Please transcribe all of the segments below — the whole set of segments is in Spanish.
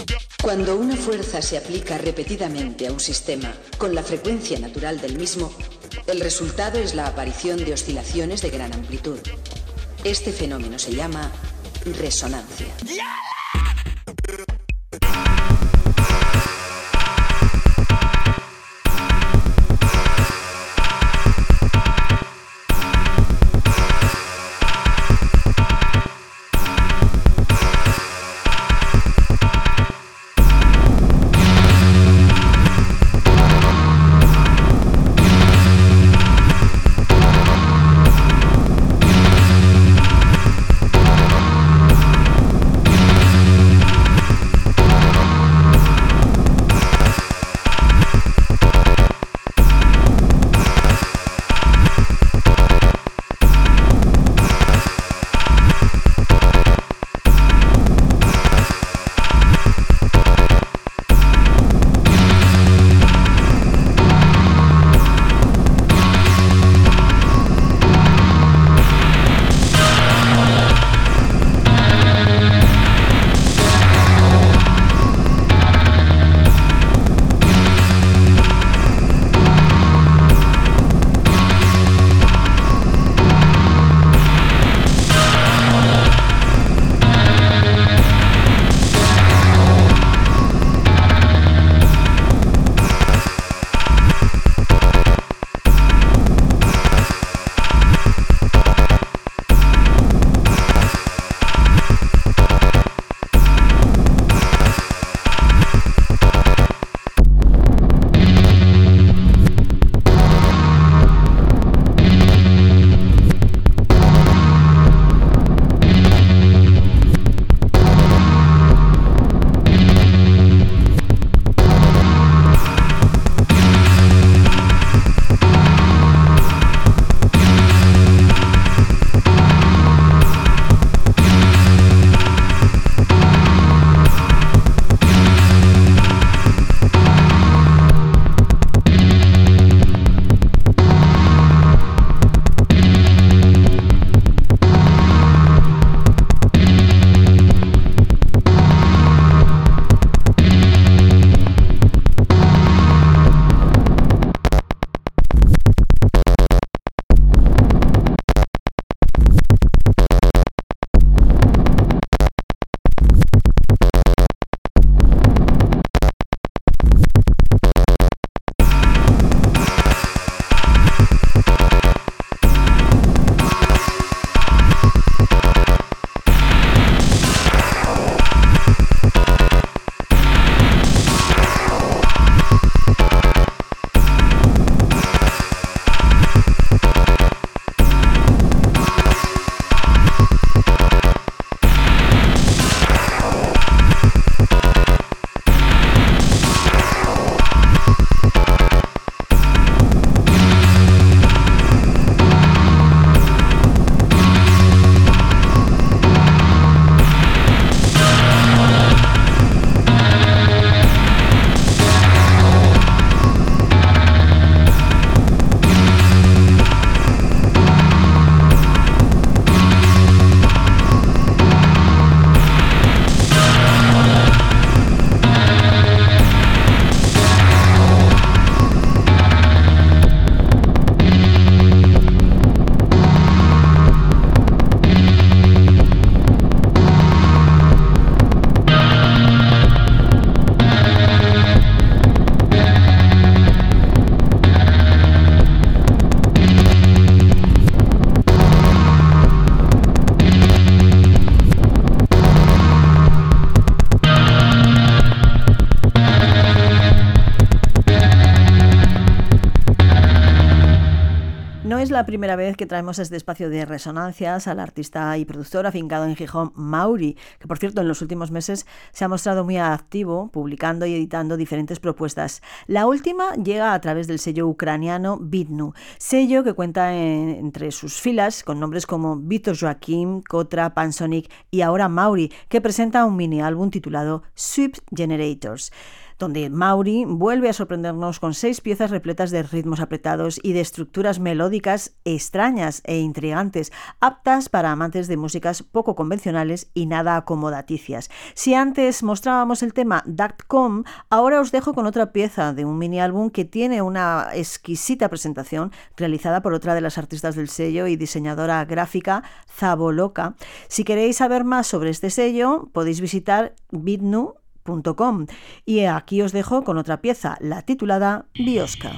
Cuando una fuerza se aplica repetidamente a un sistema con la frecuencia natural del mismo, el resultado es la aparición de oscilaciones de gran amplitud. Este fenómeno se llama resonancia. es la primera vez que traemos a este espacio de resonancias al artista y productor afincado en Gijón, Mauri, que por cierto en los últimos meses se ha mostrado muy activo, publicando y editando diferentes propuestas. La última llega a través del sello ucraniano Vidnu, sello que cuenta entre sus filas con nombres como Víctor Joaquim, Kotra, Pansonic y ahora Mauri, que presenta un mini álbum titulado Swift Generators. donde Mauri vuelve a sorprendernos con 6 piezas repletas de ritmos apretados y de estructuras melódicas extrañas e intrigantes, aptas para amantes de músicas poco convencionales y nada acomodaticias. Si antes mostrábamos el tema Dactcom, ahora os dejo con otra pieza de un mini álbum que tiene una exquisita presentación realizada por otra de las artistas del sello y diseñadora gráfica, Zaboloka. Si queréis saber más sobre este sello, podéis visitar bitnu.com. Y aquí os dejo con otra pieza, la titulada Biosca.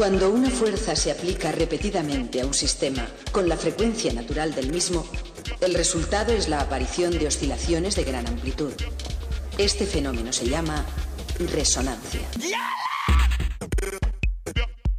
Cuando una fuerza se aplica repetidamente a un sistema con la frecuencia natural del mismo, el resultado es la aparición de oscilaciones de gran amplitud. Este fenómeno se llama resonancia.